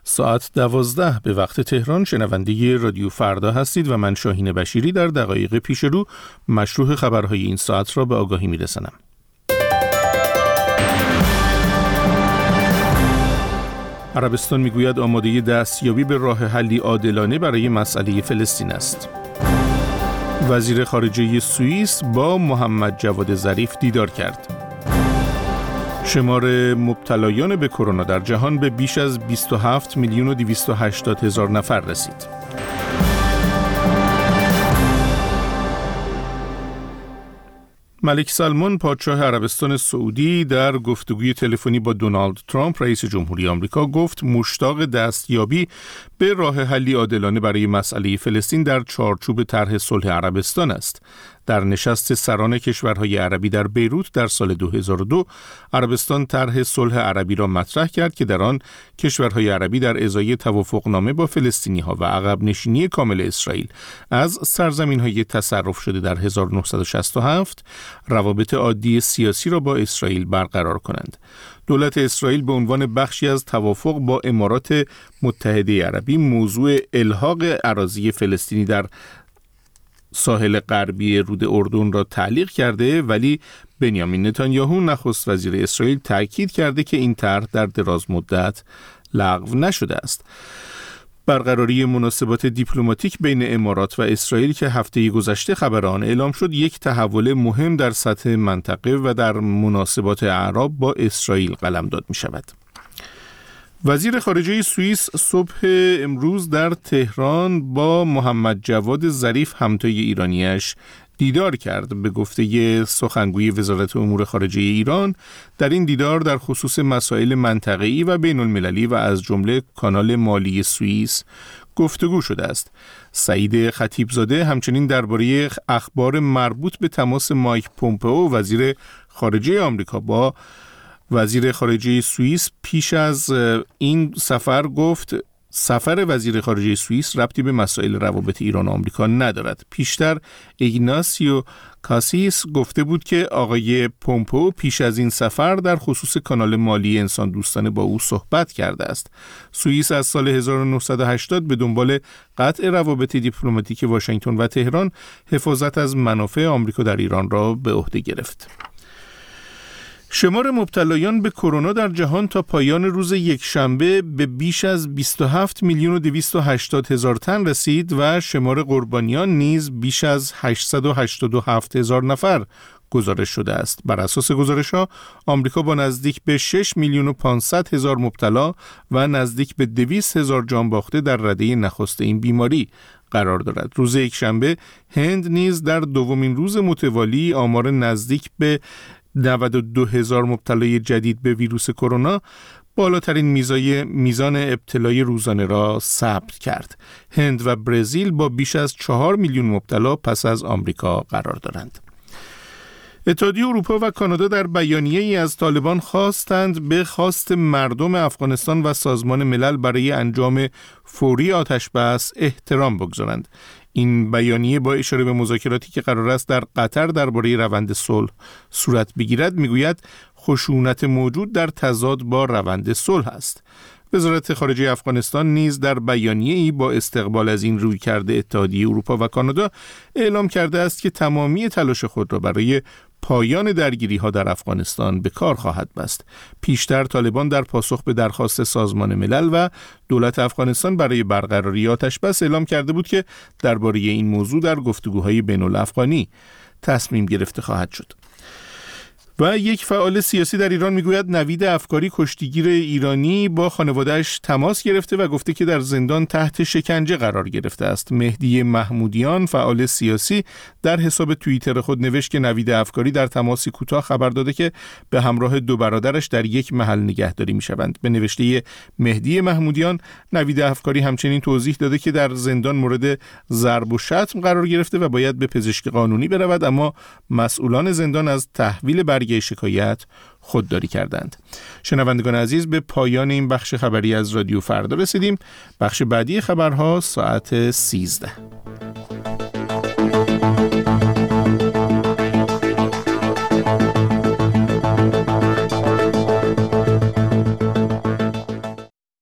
ساعت 12 به وقت تهران شنونده رادیو فردا هستید و من شاهین بشیری در دقایق پیش رو مشروح خبرهای این ساعت را به آگاهی می‌رسانم. عربستان میگوید آماده دستیابی به راه حلی عادلانه برای مسئله فلسطین است. وزیر خارجه سوئیس با محمد جواد ظریف دیدار کرد. شمار مبتلایان به کرونا در جهان به بیش از 27,280,000 نفر رسید. ملک سلمان پادشاه عربستان سعودی در گفتگوی تلفنی با دونالد ترامپ رئیس جمهوری آمریکا گفت مشتاق دستیابی به راه حلی عادلانه برای مسئله فلسطین در چارچوب طرح صلح عربستان است. در نشست سران کشورهای عربی در بیروت در سال 2002 عربستان طرح صلح عربی را مطرح کرد که در آن کشورهای عربی در ازای توافقنامه با فلسطینی‌ها و عقب نشینی کامل اسرائیل از سرزمین‌های تصرف شده در 1967 روابط عادی سیاسی را با اسرائیل برقرار کنند. دولت اسرائیل به عنوان بخشی از توافق با امارات متحده عربی موضوع الحاق اراضی فلسطینی در ساحل غربی رود اردن را تعلیق کرده، ولی بنیامین نتانیاهو نخست وزیر اسرائیل تاکید کرده که این طرح در دراز مدت لغو نشده است. برقراری مناسبات دیپلماتیک بین امارات و اسرائیل که هفته گذشته خبر آن اعلام شد، یک تحول مهم در سطح منطقه و در مناسبات اعراب با اسرائیل قلمداد می شود. وزیر خارجه سوئیس صبح امروز در تهران با محمد جواد ظریف همتای ایرانیش دیدار کرد. به گفته سخنگوی وزارت امور خارجه ایران، در این دیدار در خصوص مسائل منطقه‌ای و بین المللی و از جمله کانال مالی سوئیس گفتگو شده است. سعید خطیبزاده همچنین درباره اخبار مربوط به تماس مایک پومپئو وزیر خارجه آمریکا با وزیر خارجه سوئیس پیش از این سفر گفت سفر وزیر خارجه سوئیس ربطی به مسائل روابط ایران و آمریکا ندارد. پیشتر ایگناسیو کاسیس گفته بود که آقای پومپئو پیش از این سفر در خصوص کانال مالی انسان دوستانه با او صحبت کرده است. سوئیس از سال 1980 به دنبال قطع روابط دیپلماتیک واشنگتن و تهران حفاظت از منافع آمریکا در ایران را به عهده گرفت. شمار مبتلایان به کرونا در جهان تا پایان روز یکشنبه به بیش از 27,280,000 تن رسید و شمار قربانیان نیز بیش از 887,000 نفر گزارش شده است. بر اساس گزارش‌ها آمریکا با نزدیک به 6,500,000 مبتلا و نزدیک به 200,000 جان باخته در رده نخست این بیماری قرار دارد. روز یکشنبه هند نیز در دومین روز متوالی آمار نزدیک به 92,000 مبتلای جدید به ویروس کرونا، بالاترین میزان ابتلای روزانه را ثبت کرد. هند و برزیل با بیش از 4 میلیون مبتلا پس از آمریکا قرار دارند. اتحادیه اروپا و کانادا در بیانیه‌ای از طالبان خواستند به خواست مردم افغانستان و سازمان ملل برای انجام فوری آتش‌بس احترام بگذارند. این بیانیه با اشاره به مذاکراتی که قرار است در قطر درباره روند صلح صورت بگیرد میگوید خشونت موجود در تضاد با روند صلح است. وزارت خارجه افغانستان نیز در بیانیه‌ای با استقبال از این رویکرد اتحادیه اروپا و کانادا اعلام کرده است که تمامی تلاش خود را برای پایان درگیری‌ها در افغانستان به کار خواهد بست. پیشتر طالبان در پاسخ به درخواست سازمان ملل و دولت افغانستان برای برقراری آتش‌بس اعلام کرده بود که درباره این موضوع در گفتگوهای بین‌الافغانی تصمیم گرفته خواهد شد. و یک فعال سیاسی در ایران میگوید نوید افکاری کشتیگیر ایرانی با خانواده‌اش تماس گرفته و گفته که در زندان تحت شکنجه قرار گرفته است. مهدی محمودیان فعال سیاسی در حساب توییتر خود نوشت که نوید افکاری در تماسی کوتاه خبر داده که به همراه 2 برادرش در یک محل نگهداری میشوند. به نوشته مهدی محمودیان، نوید افکاری همچنین توضیح داده که در زندان مورد ضرب و شتم قرار گرفته و باید به پزشک قانونی برود، اما مسئولان زندان از تحویل برگه شکایت خودداری کردند. شنوندگان عزیز، به پایان این بخش خبری از رادیو فردا رسیدیم. بخش بعدی خبرها ساعت 13.